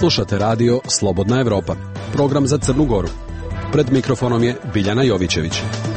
Slušate radio Slobodna Evropa, program za Crnu Goru. Pred mikrofonom je Biljana Jovićević.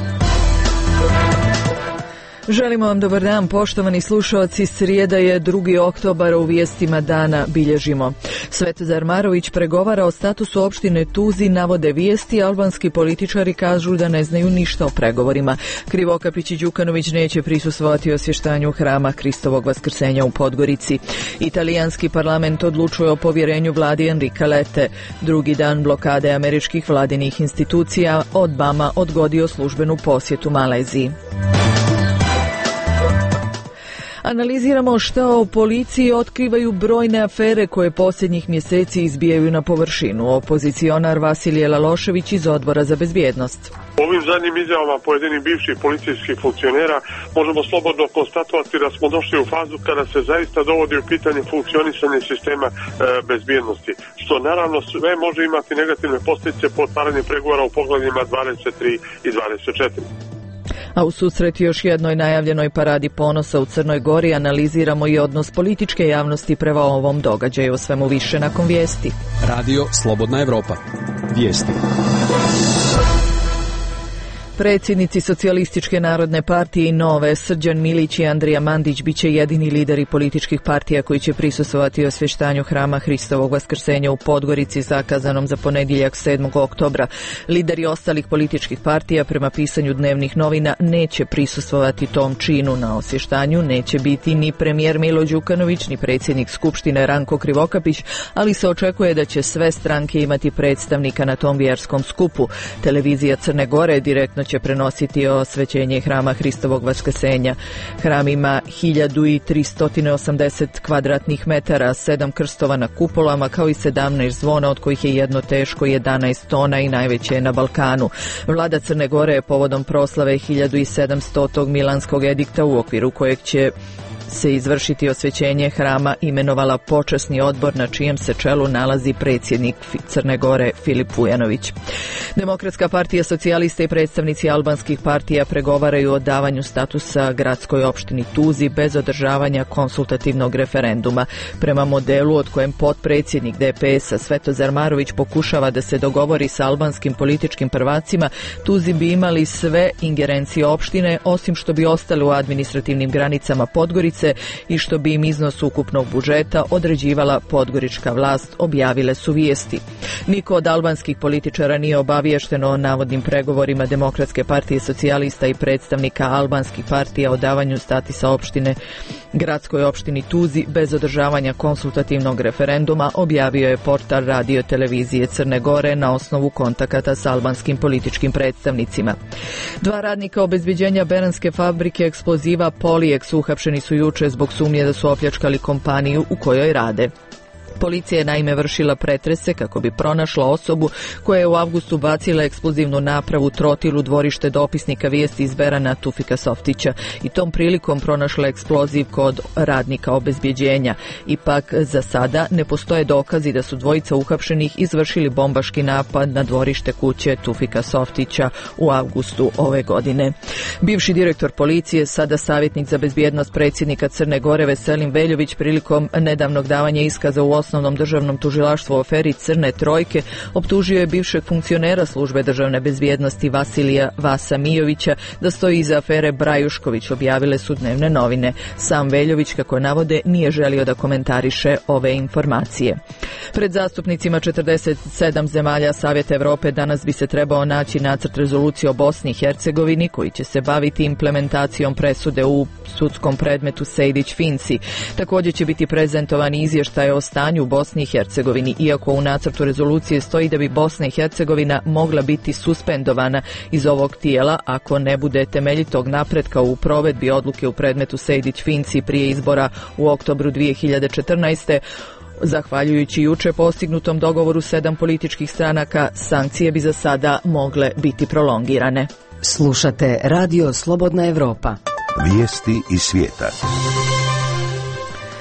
Želimo vam dobar dan, poštovani slušalci. Srijeda je 2. oktobar, u vijestima dana bilježimo. Svetozar Marović pregovara o statusu opštine Tuzi, navode vijesti. Albanski političari kažu da ne znaju ništa o pregovorima. Krivokapić i Đukanović neće prisustvovati osvještanju hrama Hristovog Vaskrsenja u Podgorici. Italijanski parlament odlučuje o povjerenju vladi Enrika Lete. Drugi dan blokade američkih vladinih institucija. Obama odgodio službenu posjetu Maleziji. Analiziramo što u policiji otkrivaju brojne afere koje posljednjih mjeseci izbijaju na površinu. Opozicionar Vasilije Lalošević iz Odbora za bezbjednost. Ovim zadnjim izjavama pojedinih bivših policijskih funkcionera možemo slobodno konstatovati da smo došli u fazu kada se zaista dovodi u pitanje funkcionisanje sistema bezbjednosti, što naravno sve može imati negativne posljedice po otvaranju pregovora u poglavljima 23 i 24. A u susret još jednoj najavljenoj paradi ponosa u Crnoj Gori analiziramo i odnos političke javnosti prema ovom događaju. O svemu više nakon vijesti. Radio Slobodna Evropa. Vijesti. Predsjednici Socijalističke narodne partije i Nove, Srđan Milić i Andrija Mandić, bit će jedini lideri političkih partija koji će prisustvovati osvještanju hrama Hristovog Vaskrsenja u Podgorici zakazanom za ponedjeljak 7. oktobra. Lideri ostalih političkih partija prema pisanju dnevnih novina neće prisustvovati tom činu. Na osvještanju neće biti ni premijer Milo Đukanović, ni predsjednik Skupštine Ranko Krivokapić, ali se očekuje da će sve stranke imati predstavnika na tom vjerskom skupu. Televizija Crne Gore direktno će prenositi osvećenje hrama Hristovog Vaskrsenja. Hram ima 1380 kvadratnih metara, 7 krstova na kupolama kao i 17 zvona, od kojih je jedno teško 11 tona i najveće je na Balkanu. Vlada Crne Gore je povodom proslave 1700. Milanskog edikta, u okviru kojeg će se izvršiti osvećenje hrama, imenovala počasni odbor na čijem se čelu nalazi predsjednik Crne Gore Filip Vujanović. Demokratska partija, socijalista i predstavnici albanskih partija pregovaraju o davanju statusa gradskoj opštini Tuzi bez održavanja konsultativnog referenduma. Prema modelu od kojem potpredsjednik DPS-a Svetozar Marović pokušava da se dogovori sa albanskim političkim prvacima, Tuzi bi imali sve ingerencije opštine, osim što bi ostali u administrativnim granicama Podgorice i što bi im iznos ukupnog budžeta određivala podgorička vlast, objavile su vijesti. Niko od albanskih političara nije obaviješteno o navodnim pregovorima Demokratske partije, socijalista i predstavnika albanskih partija o davanju statusa opštine gradskoj opštini Tuzi bez održavanja konsultativnog referenduma, objavio je portal radio televizije Crne Gore na osnovu kontakata s albanskim političkim predstavnicima. 2 radnika obezbeđenja beranske fabrike eksploziva Polijeks uhapšeni su juče zbog sumnje da su opljačkali kompaniju u kojoj rade. Policija je naime vršila pretrese kako bi pronašla osobu koja je u avgustu bacila eksplozivnu napravu trotil u dvorište dopisnika vijesti iz Berana Tufika Softića i tom prilikom pronašla eksploziv kod radnika obezbjeđenja. Ipak za sada ne postoje dokazi da su dvojica uhapšenih izvršili bombaški napad na dvorište kuće Tufika Softića u avgustu ove godine. Bivši direktor policije, sada savjetnik za bezbjednost predsjednika Crne Gore Veselin Veljović, prilikom nedavnog davanja iskaza u Osnovnom državnom tužilaštvu o aferi Crne trojke, optužio je bivšeg funkcionera službe državne bezbjednosti Vasilija Vasa Mijovića da stoji iza afere Brajušković, objavile su dnevne novine. Sam Veljović, kako navode, nije želio da komentariše ove informacije. Pred zastupnicima 47 zemalja Savjeta Evrope danas bi se trebao naći nacrt rezolucije o Bosni i Hercegovini koji će se baviti implementacijom presude u sudskom predmetu Sejdić-Finci. Također će biti prezentovan izvještaj o stanju u Bosni i Hercegovini, iako u nacrtu rezolucije stoji da bi Bosna i Hercegovina mogla biti suspendovana iz ovog tijela ako ne bude temeljitog napretka u provedbi odluke u predmetu Sejdić-Finci prije izbora u oktobru 2014. Zahvaljujući juče postignutom dogovoru 7 političkih stranaka, sankcije bi za sada mogle biti prolongirane. Slušate Radio Slobodna Evropa. Vijesti iz svijeta.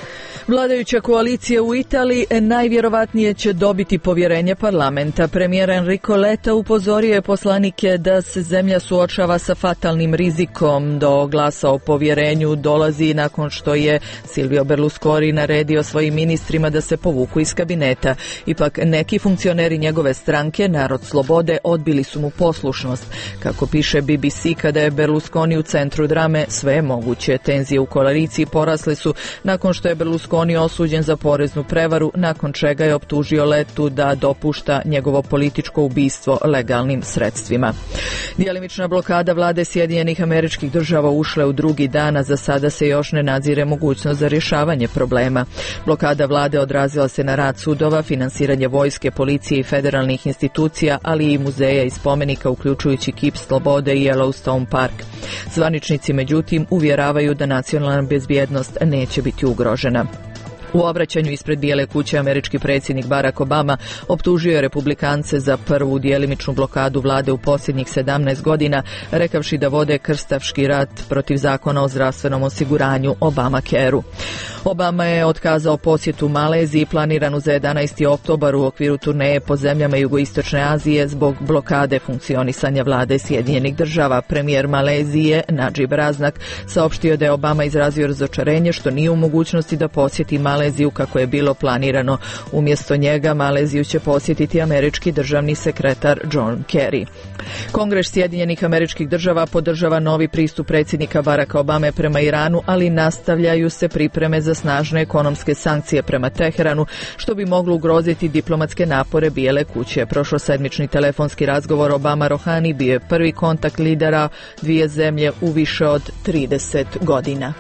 Vladajuća koalicija u Italiji najvjerovatnije će dobiti povjerenje parlamenta. Premijer Enrico Letta upozorio je poslanike da se zemlja suočava sa fatalnim rizikom. Do glasa o povjerenju dolazi nakon što je Silvio Berlusconi naredio svojim ministrima da se povuku iz kabineta. Ipak neki funkcioneri njegove stranke, Narod slobode, odbili su mu poslušnost. Kako piše BBC, kada je Berlusconi u centru drame, sve je moguće. Tenzije u koaliciji porasle su nakon što je Berlusconi osuđen za poreznu prevaru, nakon čega je optužio Lettu da dopušta njegovo političko ubistvo legalnim sredstvima. Djelimična blokada vlade Sjedinjenih Američkih Država ušla u drugi dan, a za sada se još ne nadzire mogućnost za rješavanje problema. Blokada vlade odrazila se na rad sudova, finansiranje vojske, policije i federalnih institucija, ali i muzeja i spomenika, uključujući kip slobode i Yellowstone Park. Zvaničnici, međutim, uvjeravaju da nacionalna bezbjednost neće biti ugrožena. U obraćanju ispred Bijele kuće američki predsjednik Barack Obama optužio je republikance za prvu djelimičnu blokadu vlade u posljednjih 17 godina, rekavši da vode krstavški rat protiv zakona o zdravstvenom osiguranju Obamacare-u. Obama je otkazao posjetu Maleziji planiranu za 11. oktobar u okviru turneje po zemljama jugoistočne Azije zbog blokade funkcionisanja vlade Sjedinjenih Država. Premijer Malezije Najib Razak saopštio da je Obama izrazio razočarenje što nije u mogućnosti da posjeti Maleziju kako je bilo planirano. Umjesto njega Maleziju će posjetiti američki državni sekretar John Kerry. Kongres Sjedinjenih Američkih Država podržava novi pristup predsjednika Baracka Obame prema Iranu, ali nastavljaju se pripreme za snažne ekonomske sankcije prema Teheranu, što bi moglo ugroziti diplomatske napore Bijele kuće. Prošlosedmični telefonski razgovor Obama-Rohani bio je prvi kontakt lidera dvije zemlje u više od 30 godina.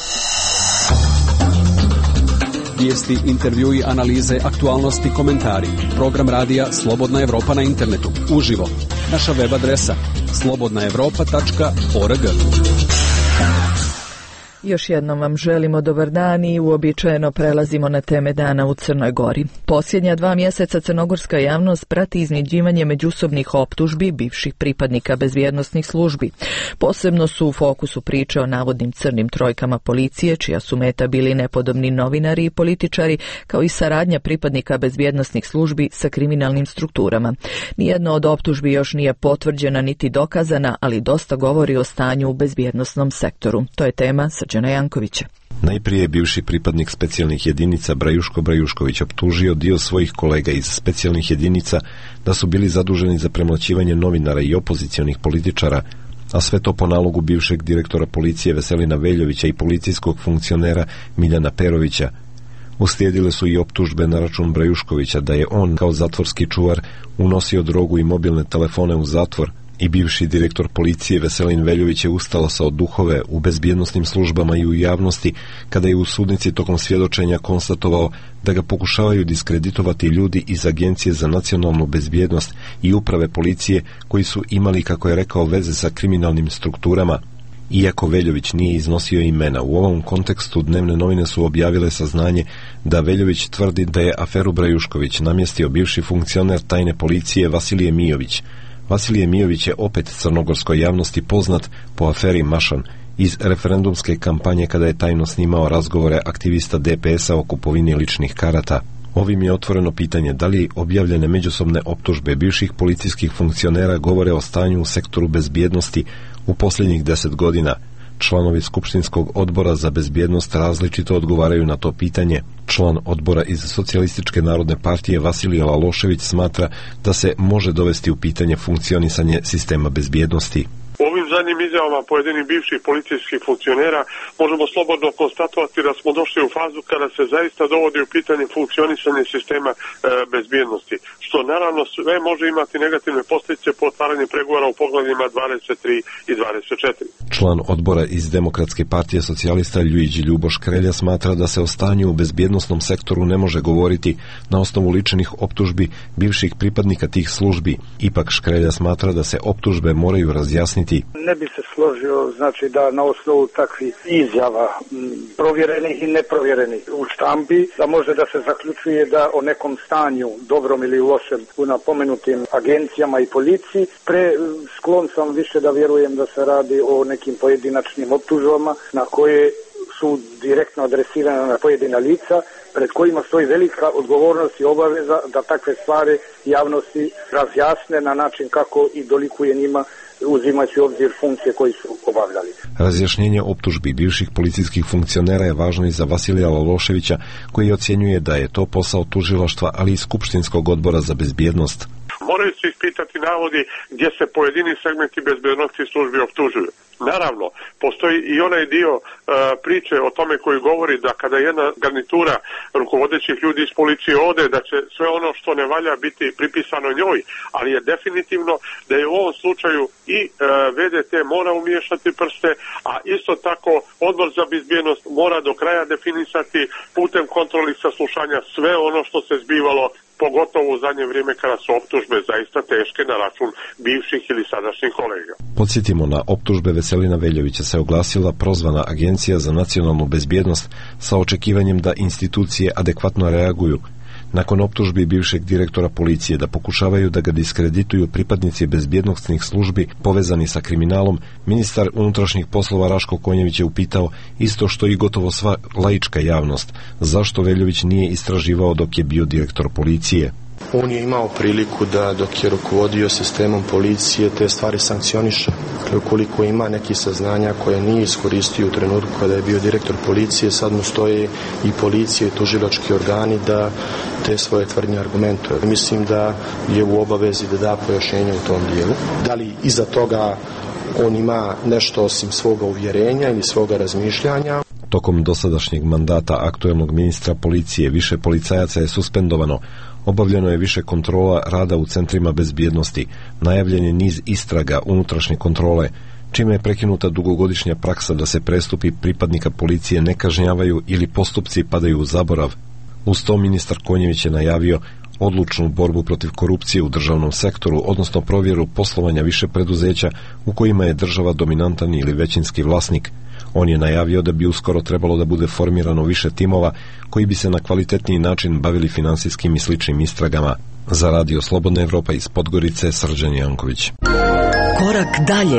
Vijesti, intervjui, analize, aktualnosti, komentari. Program radija Slobodna Evropa na internetu. Uživo. Naša web adresa slobodnaevropa.org. Još jednom vam želimo dobar dan i uobičajeno prelazimo na teme dana u Crnoj Gori. Posljednja 2 mjeseca crnogorska javnost prati iznjedživanje međusobnih optužbi bivših pripadnika bezbjednosnih službi. Posebno su u fokusu priče o navodnim crnim trojkama policije, čija su meta bili nepodobni novinari i političari, kao i saradnja pripadnika bezbjednosnih službi sa kriminalnim strukturama. Nijedno od optužbi još nije potvrđena niti dokazana, ali dosta govori o stanju u bezbjednosnom sektoru. To je tema Srđana Jankovića. Najprije je bivši pripadnik specijalnih jedinica Brajuško Brajušković optužio dio svojih kolega iz specijalnih jedinica da su bili zaduženi za premlaćivanje novinara i opozicionih političara, a sve to po nalogu bivšeg direktora policije Veselina Veljovića i policijskog funkcionera Miljana Perovića. Uslijedile su i optužbe na račun Brajuškovića da je on kao zatvorski čuvar unosio drogu i mobilne telefone u zatvor, i bivši direktor policije Veselin Veljović je ustalasao duhove u bezbjednosnim službama i u javnosti kada je u sudnici tokom svjedočenja konstatovao da ga pokušavaju diskreditovati ljudi iz Agencije za nacionalnu bezbjednost i uprave policije koji su imali, kako je rekao, veze sa kriminalnim strukturama. Iako Veljović nije iznosio imena, u ovom kontekstu dnevne novine su objavile saznanje da Veljović tvrdi da je aferu Brajušković namjestio bivši funkcioner tajne policije Vasilije Mijović. Vasilije Mijović je opet crnogorskoj javnosti poznat po aferi Mašan iz referendumske kampanje kada je tajno snimao razgovore aktivista DPS-a o kupovini ličnih karata. Ovim je otvoreno pitanje da li objavljene međusobne optužbe bivših policijskih funkcionera govore o stanju u sektoru bezbjednosti u posljednjih 10 godina. Članovi Skupštinskog odbora za bezbjednost različito odgovaraju na to pitanje. Član odbora iz Socijalističke narodne partije Vasilije Lalošević smatra da se može dovesti u pitanje funkcionisanje sistema bezbjednosti. U ovim zadnjim izjavama pojedinih bivših policijskih funkcionera možemo slobodno konstatovati da smo došli u fazu kada se zaista dovodi u pitanje funkcionisanje sistema bezbjednosti, što naravno sve može imati negativne posljedice po otvaranju pregovora u poglavljima 23 i 24. Član odbora iz Demokratske partije socijalista Luigi Ljubo Škrelja smatra da se o stanju u bezbjednosnom sektoru ne može govoriti na osnovu ličnih optužbi bivših pripadnika tih službi. Ipak Škrelja smatra da se optužbe moraju razjasniti. Ne bi se složio, znači da na osnovu takvih izjava provjerenih i neprovjerenih u štampi, da može da se zaključuje da o nekom stanju, dobrom ili lošem, u napomenutim agencijama i policiji. Sklon sam više da vjerujem da se radi o nekim pojedinačnim optužbama na koje su su direktno adresirana na pojedina lica pred kojima stoji velika odgovornost i obaveza da takve stvari javnosti razjasne na način kako i dolikuje njima, uzimajući u obzir funkcije koji su obavljali. Razjašnjenje optužbi bivših policijskih funkcionera je važno i za Vasilija Laloševića, koji ocjenjuje da je to posao tužilaštva, ali i Skupštinskog odbora za bezbjednost. Moraju se ispitati navodi gdje se pojedini segmenti bezbednosti službi optužuju. Naravno, postoji i onaj dio priče o tome koji govori da kada jedna garnitura rukovodećih ljudi iz policije ode, da će sve ono što ne valja biti pripisano njoj, ali je definitivno da je u ovom slučaju i VDT mora umiješati prste, a isto tako Odbor za bezbjednost mora do kraja definisati putem kontrolnih saslušanja sve ono što se zbivalo, pogotovo u zadnje vrijeme kada su optužbe zaista teške na račun bivših ili sadašnjih kolega. Podsjetimo, na optužbe Veselina Veljovića se oglasila prozvana Agencija za nacionalnu bezbjednost sa očekivanjem da institucije adekvatno reaguju. Nakon optužbi bivšeg direktora policije da pokušavaju da ga diskredituju pripadnici bezbjednosnih službi povezani sa kriminalom, ministar unutrašnjih poslova Raško Konjević je upitao, isto što i gotovo sva laička javnost, zašto Veljović nije istraživao dok je bio direktor policije. On je imao priliku da dok je rukovodio sistemom policije te stvari sankcioniše. Ukoliko ima neki saznanja koje nije iskoristio u trenutku kada je bio direktor policije, sad mu stoje i policije i tužilački organi da te svoje tvrdnje argumentuje. Mislim da je u obavezi da da pojašnjenje u tom dijelu. Da li iza toga on ima nešto osim svoga uvjerenja ili svoga razmišljanja? Tokom dosadašnjeg mandata aktuelnog ministra policije više policajaca je suspendovano. Obavljeno je više kontrola rada u centrima bezbjednosti, najavljen je niz istraga unutrašnje kontrole, čime je prekinuta dugogodišnja praksa da se prestupi pripadnika policije ne kažnjavaju ili postupci padaju u zaborav. Uz to ministar Konjević je najavio odlučnu borbu protiv korupcije u državnom sektoru, odnosno provjeru poslovanja više preduzeća u kojima je država dominantan ili većinski vlasnik. On je najavio da bi uskoro trebalo da bude formirano više timova koji bi se na kvalitetniji način bavili finansijskim i sličnim istragama. Za Radio Slobodna Evropa iz Podgorice, Srđan Janković. Korak dalje.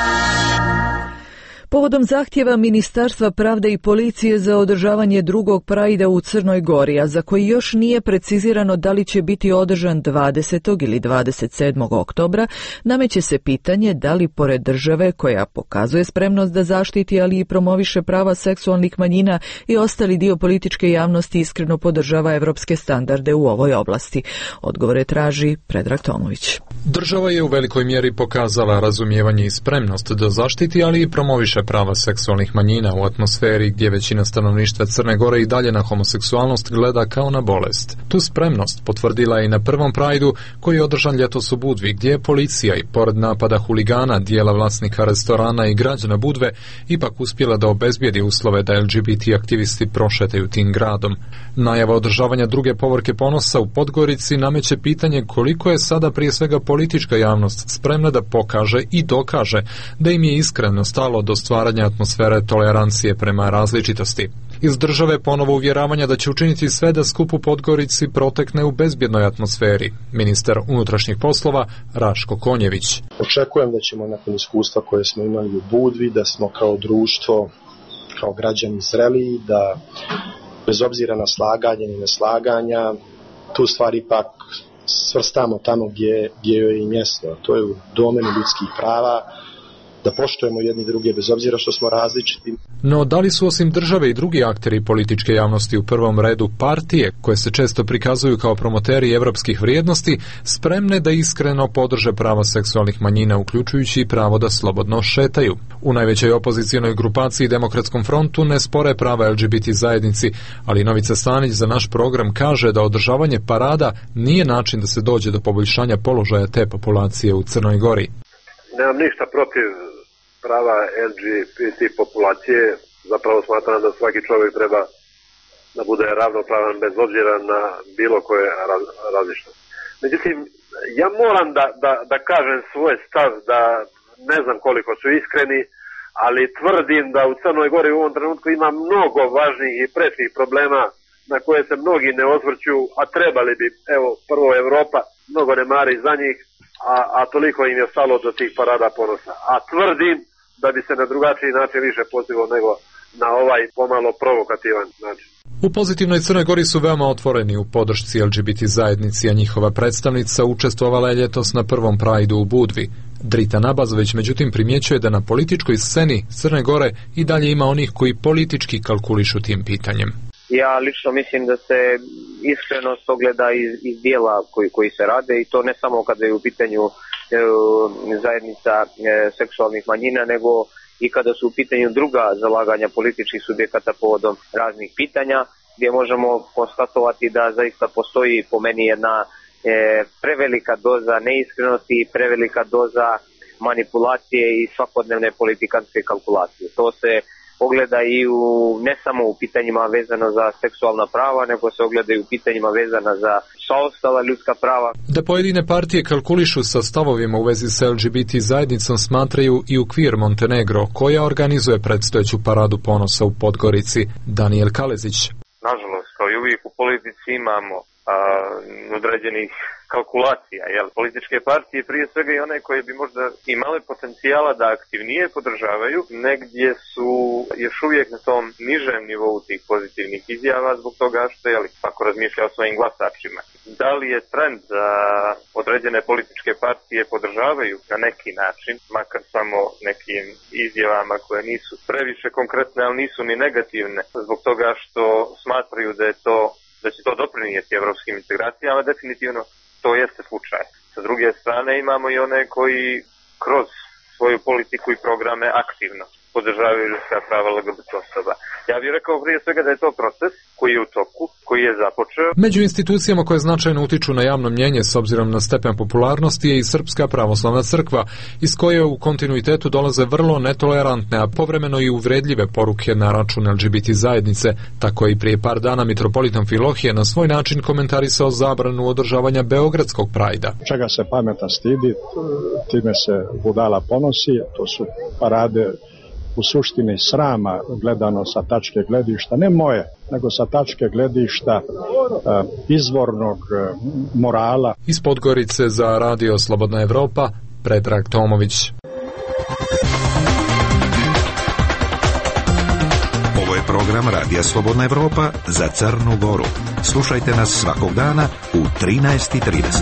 Povodom zahtjeva Ministarstva pravde i policije za održavanje drugog Prajda u Crnoj Gori, a za koji još nije precizirano da li će biti održan 20. ili 27. oktobra, nameće se pitanje da li pored države koja pokazuje spremnost da zaštiti, ali i promoviše prava seksualnih manjina i ostali dio političke javnosti iskreno podržava evropske standarde u ovoj oblasti. Odgovore traži Predrag Tomović. Država je u velikoj mjeri pokazala razumijevanje i spremnost da zaštiti, ali i promoviše prava seksualnih manjina u atmosferi gdje većina stanovništva Crne Gore i dalje na homoseksualnost gleda kao na bolest. Tu spremnost potvrdila je i na prvom Prajdu koji je održan ljetos u Budvi, gdje je policija i pored napada huligana, dijela vlasnika restorana i građana Budve ipak uspjela da obezbijedi uslove da LGBT aktivisti prošetaju tim gradom. Najava održavanja druge Povorke ponosa u Podgorici nameće pitanje koliko je sada prije svega politička javnost spremna da pokaže i dokaže da im je iskreno stalo do stvaranja atmosfere tolerancije prema različitosti. Iz države ponovo uvjeravanja da će učiniti sve da skup u Podgorici protekne u bezbjednoj atmosferi. Ministar unutrašnjih poslova Raško Konjević. Očekujem da ćemo nakon iskustva koje smo imali u Budvi, da smo kao društvo, kao građani zreli, da bez obzira na slaganje i neslaganja, tu stvari ipak svrstamo tamo gdje joj je i mjesto. To je u domenu ljudskih prava, da poštujemo jedni druge bez obzira što smo različiti. No, da li su osim države i drugi akteri političke javnosti u prvom redu partije, koje se često prikazuju kao promoteri evropskih vrijednosti, spremne da iskreno podrže prava seksualnih manjina, uključujući i pravo da slobodno šetaju? U najvećoj opozicionoj grupaciji Demokratskom frontu ne spore prava LGBT zajednici, ali Novica Stanić za naš program kaže da održavanje parada nije način da se dođe do poboljšanja položaja te populacije u Crnoj Gori. Nemam ništa protiv prava LGBT populacije, zapravo smatram da svaki čovjek treba da bude ravnopravan bez obzira na bilo koje različitosti. Međutim, ja moram da kažem svoj stav, da ne znam koliko su iskreni, ali tvrdim da u Crnoj Gori u ovom trenutku ima mnogo važnijih i prečih problema na koje se mnogi ne osvrću, a trebali bi, evo, prvo Evropa mnogo ne mari za njih, a toliko im je stalo do tih parada ponosa. A tvrdim da bi se na drugačiji način više postiglo na ovaj pomalo provokativan način. U pozitivnoj Crnoj Gori su veoma otvoreni u podršci LGBT zajednici, a njihova predstavnica učestvovala je ljetos na prvom Prideu u Budvi. Drita Nabazović međutim primjećuje da na političkoj sceni Crne Gore i dalje ima onih koji politički kalkulišu tim pitanjem. Ja lično mislim da se iskrenost ogleda iz dijela koji se rade, i to ne samo kada je u pitanju zajednica seksualnih manjina, nego i kada su u pitanju druga zalaganja političkih subjekata povodom raznih pitanja, gdje možemo konstatovati da zaista postoji po meni jedna prevelika doza neiskrenosti i prevelika doza manipulacije i svakodnevne politikanske kalkulacije. To se ogleda i ne samo u pitanjima vezano za seksualna prava, nego se ogleda i u pitanjima vezana za sva ostala ljudska prava. Da pojedine partije kalkulišu sa stavovima u vezi s LGBT zajednicom smatraju i u Queer Montenegro, koja organizuje predstojeću paradu ponosa u Podgorici. Daniel Kalezić. Nažalost, kao i uvijek u politici imamo određenih kalkulacija, jer političke partije, prije svega i one koje bi možda imale potencijala da aktivnije podržavaju, negdje su još uvijek na tom nižem nivou tih pozitivnih izjava zbog toga što ako razmišlja o svojim glasačima. Da li je trend da određene političke partije podržavaju na neki način, makar samo nekim izjavama koje nisu previše konkretne, ali nisu ni negativne, zbog toga što smatraju da će to doprinijeti evropskim integracijama, definitivno to jeste slučaj. Sa druge strane imamo i one koji kroz svoju politiku i programe aktivno podržavaju ljudska prava LGBT osoba. Ja bih rekao prije svega da je to proces koji je u toku, koji je započeo. Među institucijama koje značajno utiču na javno mnjenje s obzirom na stepen popularnosti je i Srpska pravoslavna crkva, iz koje u kontinuitetu dolaze vrlo netolerantne, a povremeno i uvredljive poruke na račun LGBT zajednice. Tako je i prije par dana mitropolitan Filohije na svoj način komentarisao zabranu održavanja Beogradskog Prajda. Čega se pametan stidi, time se budala ponosi, to su parade u suštini srama gledano sa tačke gledišta, ne moje, nego sa tačke gledišta izvornog morala. Iz Podgorice za Radio Slobodna Evropa, Predrag Tomović. Ovo je program Radija Slobodna Evropa za Crnu Goru. Slušajte nas svakog dana u 13:30.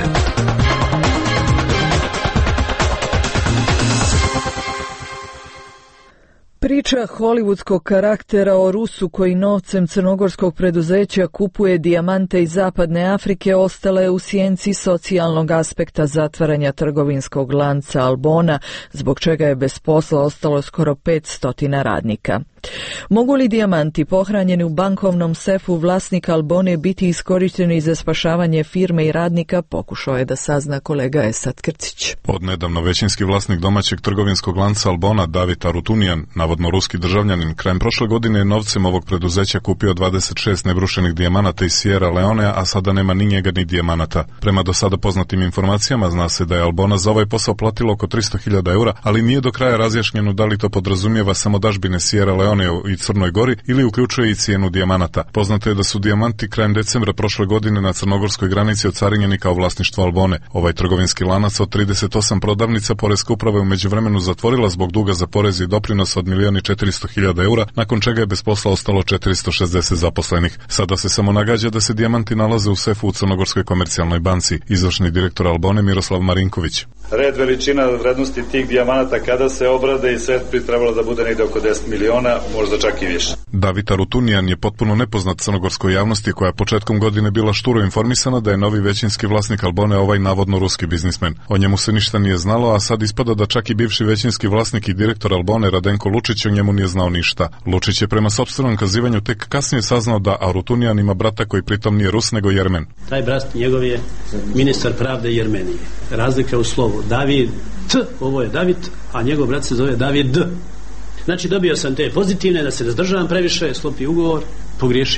Priča hollywoodskog karaktera o Rusu koji novcem crnogorskog preduzeća kupuje dijamante iz zapadne Afrike ostala je u sjenci socijalnog aspekta zatvaranja trgovinskog lanca Albona, zbog čega je bez posla ostalo skoro 500 radnika. Mogu li dijamanti pohranjeni u bankovnom sefu vlasnika Albone biti iskorišteni za spašavanje firme i radnika, pokušao je da sazna kolega Esat Krcić. Odnedavno većinski vlasnik domaćeg trgovinskog lanca Albona, David Arutunian, navodno ruski državljanin, krajem prošle godine je novcem ovog preduzeća kupio 26 nebrušenih dijamanata iz Sierra Leonea, a sada nema ni njega ni dijamanata. Prema do sada poznatim informacijama zna se da je Albona za ovaj posao platilo oko 300.000 eura, ali nije do kraja razjašnjeno da li to podrazumijeva samo dažbine Sierra Leonea i Crnoj Gori ili uključuje i cijenu dijamanata. Poznato je da su dijamanti krajem decembra prošle godine na crnogorskoj granici ocarinjeni kao vlasništvo Albone. Ovaj trgovinski lanac od 38 prodavnica poreska uprava je u međuvremenu zatvorila zbog duga za porez i doprinos od 1.400.000 eura, nakon čega je bez posla ostalo 460 zaposlenih. Sada se samo nagađa da se dijamanti nalaze u sefu u Crnogorskoj komercijalnoj banci. Izvršni direktor Albone Miroslav Marinković. Red veličina vrednosti tih dijamanata kada se obrade i sve bi trebalo da bude negde oko 10 miliona, možda čak i više. David Arutunian je potpuno nepoznat crnogorskoj javnosti koja je početkom godine bila šturo informisana da je novi većinski vlasnik Albone ovaj navodno ruski biznismen. O njemu se ništa nije znalo, a sad ispada da čak i bivši većinski vlasnik i direktor Albone Radenko Lučić o njemu nije znao ništa. Lučić je prema sopstvenom kazivanju tek kasnije saznao da Arutunian ima brata koji pritom nije Rus nego Jermen. Taj brat njegov je ministar pravde Jermenije. Razlika u slovu. David T, ovo je David, a njegov brat se zove David D. Znači dobio sam te pozitivne, da se razdržavam previše, sklopio ugovor, pogriješio.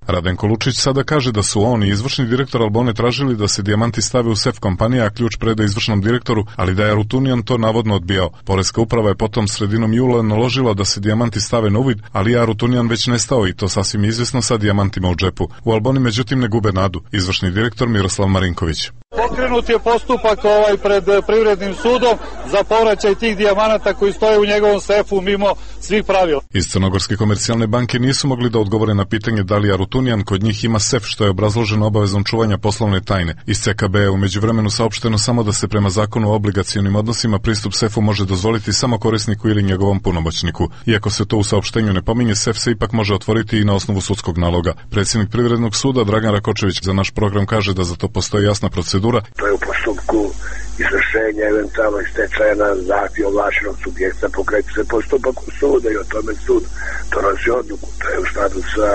Radenko Lučić sada kaže da su on i izvršni direktor Albone tražili da se dijamanti stave u sef kompanije, a ključ preda izvršnom direktoru, ali da je Arutunian to navodno odbijao. Poreska uprava je potom sredinom jula naložila da se dijamanti stave na uvid, ali je Arutunian već nestao i to sasvim izvjesno sa dijamantima u džepu. U Alboni međutim ne gube nadu. Izvršni direktor Miroslav Marinković. Pokrenut je postupak pred privrednim sudom za povraćaj tih dijamanata koji stoje u njegovom sefu mimo svih pravila. Iz Crnogorske komercijalne banke nisu mogli da odgovore na pitanje da li Arutunian kod njih ima sef, što je obrazloženo obavezom čuvanja poslovne tajne. Iz CKB je u međuvremenu saopšteno samo da se prema zakonu o obligacionim odnosima pristup sefu može dozvoliti samo korisniku ili njegovom punomoćniku. Iako se to u saopštenju ne pominje, sef se ipak može otvoriti i na osnovu sudskog naloga. Predsjednik Privrednog suda Dragan Rakočević za naš program kaže da za to postoji jasna procedura. To je u postupku izvršenja eventualno stečaja na zahtjev ovlaštenog subjekta, pokreće se postupak u suda i o tome sud donosi odluku. To je u skladu sa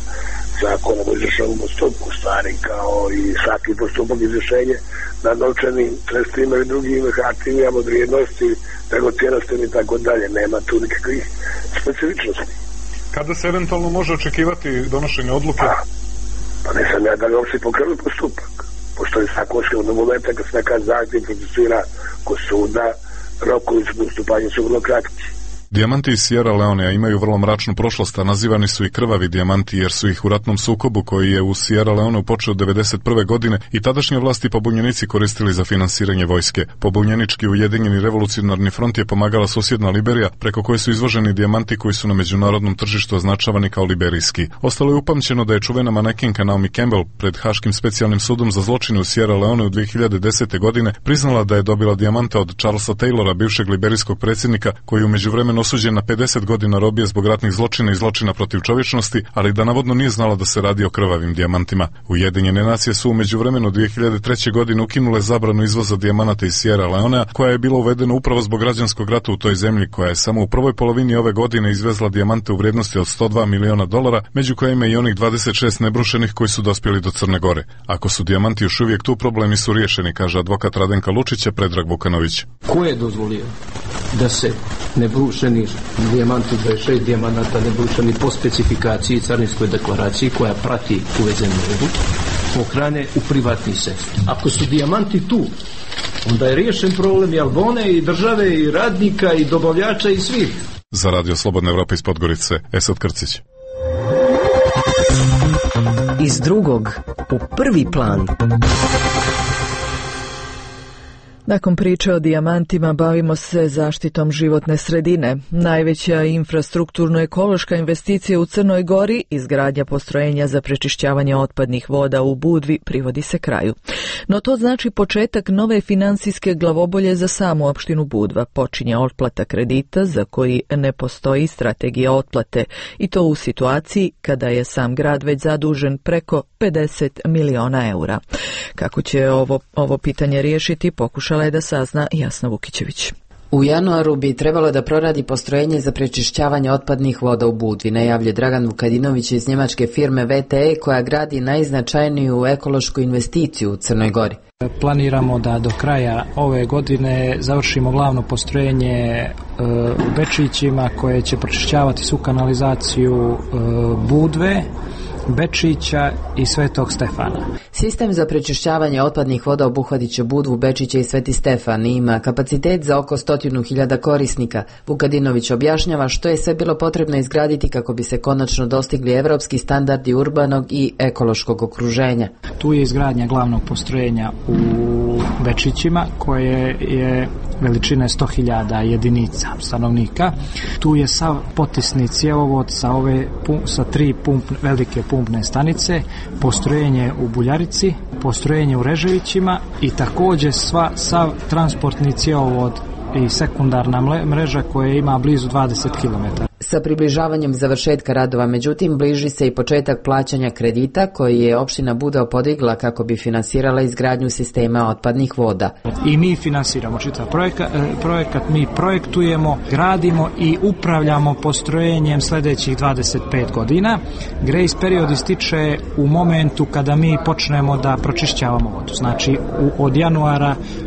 zakonom o izvršenom postupku, stvari kao i svaki postupak izvršenja na novčanim sredstvima i drugim aktivima od vrijednosti, dragocjenostima i tako dalje. Nema tu nikakvih specifičnosti. Kada se eventualno može očekivati donošenje odluke? Pa ne sam ja da li uopšte pokrenut postupak. Postoji zakonski od momenta kad se neka zahtjev procesira kod suda, rokovi su postupanja su vrlo kratki. Dijamanti iz Sierra Leonea imaju vrlo mračnu prošlost, a nazivani su i krvavi dijamanti jer su ih u ratnom sukobu koji je u Sierra Leoneu počeo 1991. godine i tadašnje vlasti pobunjenici koristili za finansiranje vojske. Pobunjenički Ujedinjeni revolucionarni front je pomagala susjedna Liberija, preko koje su izvoženi dijamanti koji su na međunarodnom tržištu označavani kao liberijski. Ostalo je upamćeno da je čuvena manekenka Naomi Campbell pred Haškim specijalnim sudom za zločine u Sierra Leoneu 2010. godine priznala da je dobila dijamante od Charlesa Taylora, bivšeg liberijskog predsjednika, koji u međuvremenu osuđen na 50 godina robije zbog ratnih zločina i zločina protiv čovječnosti, ali da navodno nije znala da se radi o krvavim dijamantima. Ujedinjene nacije su u međuvremenu 2003. godine ukinule zabranu izvoza dijamanata iz Sierra Leonea, koja je bila uvedena upravo zbog građanskog rata u toj zemlji, koja je samo u prvoj polovini ove godine izvezla dijamante u vrijednosti od $102 miliona, među kojima i onih 26 nebrušenih koji su dospjeli do Crne Gore. Ako su dijamanti još uvijek tu, problemi su riješeni, kaže advokat Radenka Lučića Predrag Vukanović. Ko je dozvolio da se nebrušeni dijamanti, 26 dijamanata nebrušeni po specifikaciji carinskoj deklaraciji koja prati uvezenu robu, pohrane u privatni sef? Ako su dijamanti tu, onda je riješen problem i Albone i države i radnika i dobavljača i svih. Za Radio Slobodna Evropa iz Podgorice, Esad Krcić. Iz drugog u prvi plan. Nakon priče o dijamantima bavimo se zaštitom životne sredine. Najveća infrastrukturno-ekološka investicija u Crnoj Gori, izgradnja postrojenja za prečišćavanje otpadnih voda u Budvi, privodi se kraju. No to znači početak nove finansijske glavobolje za samu opštinu Budva. Počinje otplata kredita za koji ne postoji strategija otplate i to u situaciji kada je sam grad već zadužen preko 50 miliona eura. Kako će ovo pitanje riješiti, pokušala je da sazna Jasna Vukićević. U januaru bi trebalo da proradi postrojenje za prečišćavanje otpadnih voda u Budvi, najavlje Dragan Vukadinović iz njemačke firme VTE koja gradi najznačajniju ekološku investiciju u Crnoj Gori. Planiramo da do kraja ove godine završimo glavno postrojenje u Bečićima koje će pročišćavati svu kanalizaciju Budve, Bečića i Svetog Stefana. Sistem za prečišćavanje otpadnih voda obuhvatit će Budvu, Bečića i Sveti Stefan i ima kapacitet za oko 100.000 korisnika. Vukadinović objašnjava što je sve bilo potrebno izgraditi kako bi se konačno dostigli evropski standardi urbanog i ekološkog okruženja. Tu je izgradnja glavnog postrojenja u Bečićima koje je veličine 100.000 jedinica stanovnika. Tu je sav potisni cjevovod sa 3 velike pumpne stanice, postrojenje u Buljarici, postrojenje u Reževićima i također sav transportni cjevovod i sekundarna mreža koja ima blizu 20 km. Sa približavanjem završetka radova, međutim, bliži se i početak plaćanja kredita koji je opština Budva podigla kako bi finansirala izgradnju sistema otpadnih voda. I mi finansiramo čitav projekat, mi projektujemo, gradimo i upravljamo postrojenjem sljedećih 25 godina. Grace period ističe u momentu kada mi počnemo da pročišćavamo vodu. Znači od januara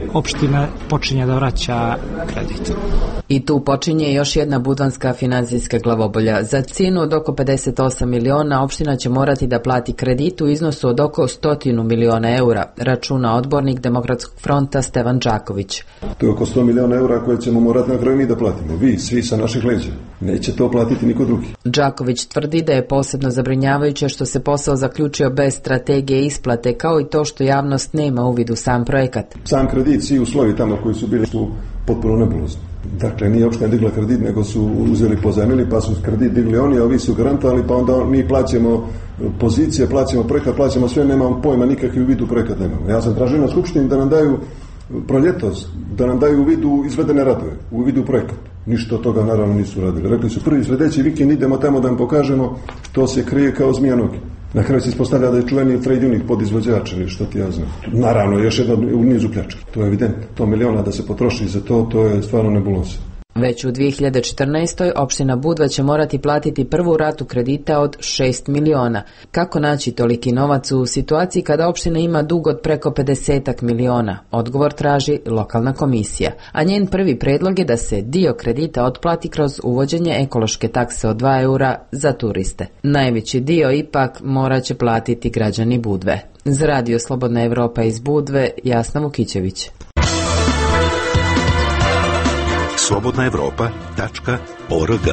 opština počinje da vraća kredit. I tu počinje još jedna budvanska financijska glavobolja. Za cijenu od oko 58 miliona opština će morati da plati kredit u iznosu od oko 100 miliona eura, računa odbornik Demokratskog fronta Stevan Đaković. To je oko 100 miliona eura koje ćemo morati na kraju mi da platimo. Vi, svi sa naših leđa. Neće to platiti niko drugi. Đaković tvrdi da je posebno zabrinjavajuće što se posao zaključio bez strategije isplate, kao i to što javnost nema uvid u sam projekat. Sam kredit, svi uslovi tamo koji su bili su potpuno nebulozni. Dakle, nije opština digla kredit, nego su uzeli pozajmili, pa su kredit digli oni, a ovi su garantovali, pa onda mi plaćamo pozicije, plaćamo projekat, plaćamo sve, nemamo pojma, nikakvi u vidu projekat nemamo. Ja sam tražio na skupštini da nam daju proljetos, da nam daju u vidu izvedene radove, u vidu projekat. Ništa od toga naravno nisu radili. Rekli su prvi sljedeći vikend idemo tamo da vam pokažemo što se krije kao zmija noge. Na kraju se ispostavlja da je čuveni trade unit podizvođač ili što ti ja znam. Naravno, još jedno u nizu pljačke. To je evidentno. 100 miliona da se potroši za to je stvarno nebuloza. Već u 2014. opština Budva će morati platiti prvu ratu kredita od 6 miliona. Kako naći toliki novac u situaciji kada opština ima dug od preko 50 miliona? Odgovor traži lokalna komisija. A njen prvi predlog je da se dio kredita otplati kroz uvođenje ekološke takse od 2 eura za turiste. Najveći dio ipak morat će platiti građani Budve. Za Radio Slobodna Evropa iz Budve, Jasna Vukićević. slobodnaevropa.org.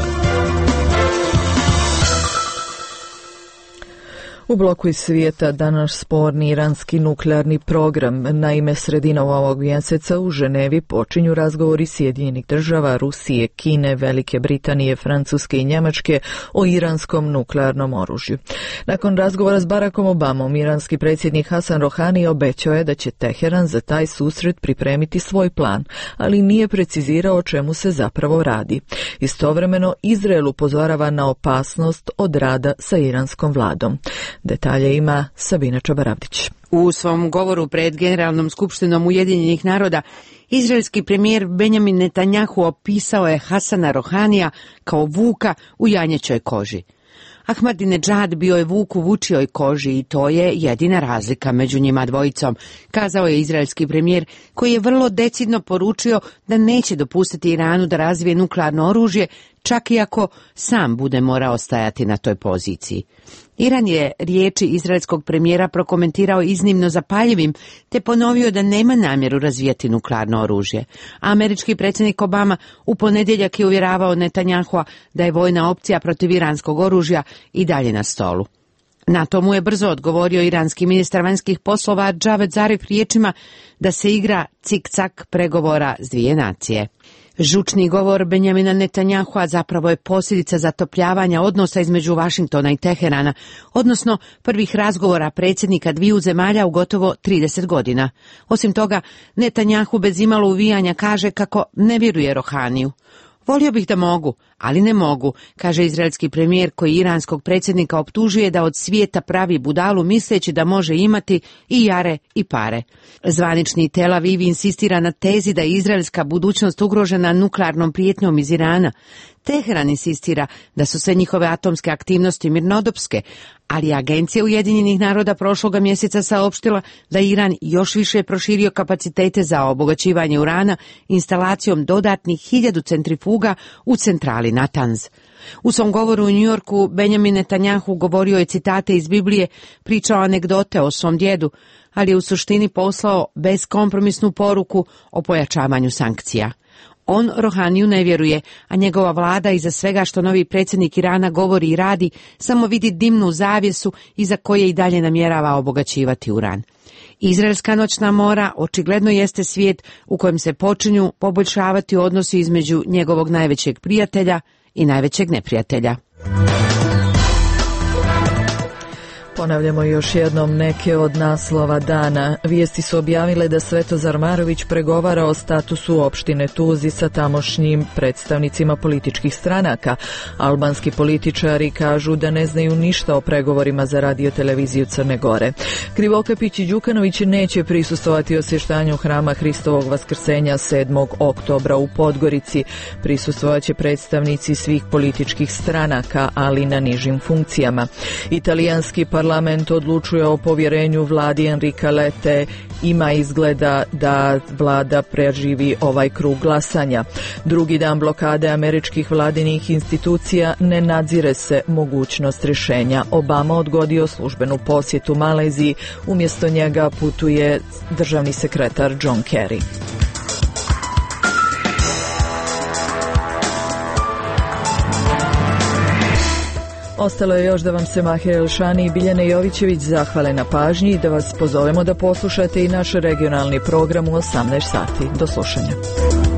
U bloku iz svijeta danas sporni iranski nuklearni program. Naime, sredinom ovog mjeseca u Ženevi počinju razgovori Sjedinjenih država, Rusije, Kine, Velike Britanije, Francuske i Njemačke o iranskom nuklearnom oružju. Nakon razgovora s Barackom Obamom, iranski predsjednik Hasan Rohani obećao je da će Teheran za taj susret pripremiti svoj plan, ali nije precizirao o čemu se zapravo radi. Istovremeno, Izrael upozorava na opasnost od rada sa iranskom vladom. Detalje ima Sabina Čabaravdić. U svom govoru pred Generalnom skupštinom Ujedinjenih naroda, izraelski premijer Benjamin Netanjahu opisao je Hasana Rohanija kao vuka u janjećoj koži. Ahmadinedžad bio je vuk u vučijoj koži i to je jedina razlika među njima dvojicom, kazao je izraelski premijer koji je vrlo decidno poručio da neće dopustiti Iranu da razvije nuklearno oružje, čak i ako sam bude morao stajati na toj poziciji. Iran je riječi izraelskog premijera prokomentirao iznimno zapaljivim, te ponovio da nema namjeru razvijati nuklearno oružje. Američki predsjednik Obama u ponedjeljak je uvjeravao Netanjahua da je vojna opcija protiv iranskog oružja i dalje na stolu. Na to mu je brzo odgovorio iranski ministar vanjskih poslova Javed Zarif riječima da se igra cik-cak pregovora s dvije nacije. Žučni govor Benjamina Netanjahua zapravo je posljedica zatopljavanja odnosa između Vašingtona i Teherana, odnosno prvih razgovora predsjednika dviju zemalja u gotovo 30 godina. Osim toga, Netanjahu bez imalo uvijanja kaže kako ne vjeruje Rohaniju. Volio bih da mogu, ali ne mogu, kaže izraelski premijer koji iranskog predsjednika optužuje da od svijeta pravi budalu misleći da može imati i jare i pare. Zvanični Tel Aviv insistira na tezi da je izraelska budućnost ugrožena nuklearnom prijetnjom iz Irana. Teheran insistira da su sve njihove atomske aktivnosti mirnodopske, ali Agencija Ujedinjenih naroda prošloga mjeseca saopštila da Iran još više proširio kapacitete za obogaćivanje urana instalacijom dodatnih 1000 centrifuga u centrali Natanz. U svom govoru u Njujorku Benjamin Netanjahu govorio je citate iz Biblije, pričao anegdote o svom djedu, ali je u suštini poslao beskompromisnu poruku o pojačavanju sankcija. On Rohaniju ne vjeruje, a njegova vlada iza svega što novi predsjednik Irana govori i radi samo vidi dimnu zavjesu iza koje i dalje namjerava obogaćivati uran. Izraelska noćna mora očigledno jeste svijet u kojem se počinju poboljšavati odnosi između njegovog najvećeg prijatelja i najvećeg neprijatelja. Ponavljamo još jednom neke od naslova dana. Vijesti su objavile da Svetozar Marović pregovara o statusu opštine Tuzi sa tamošnjim predstavnicima političkih stranaka. Albanski političari kažu da ne znaju ništa o pregovorima za radioteleviziju Crne Gore. Krivokapić i Đukanović neće prisustvovati osvještanju Hrama Hristovog Vaskrsenja 7. oktobra u Podgorici. Prisustvovaće predstavnici svih političkih stranaka, ali na nižim funkcijama. Italijanski parlament odlučuje o povjerenju vladi Enrika Lette ima izgleda da vlada preživi ovaj krug glasanja. Drugi dan blokade američkih vladinih institucija ne nadzire se mogućnost rješenja. Obama odgodio službenu posjetu Maleziji, umjesto njega putuje državni sekretar John Kerry. Ostalo je još da vam se Mahir Elšani i Biljana Jovićević zahvale na pažnji i da vas pozovemo da poslušate i naš regionalni program u 18 sati. Do slušanja.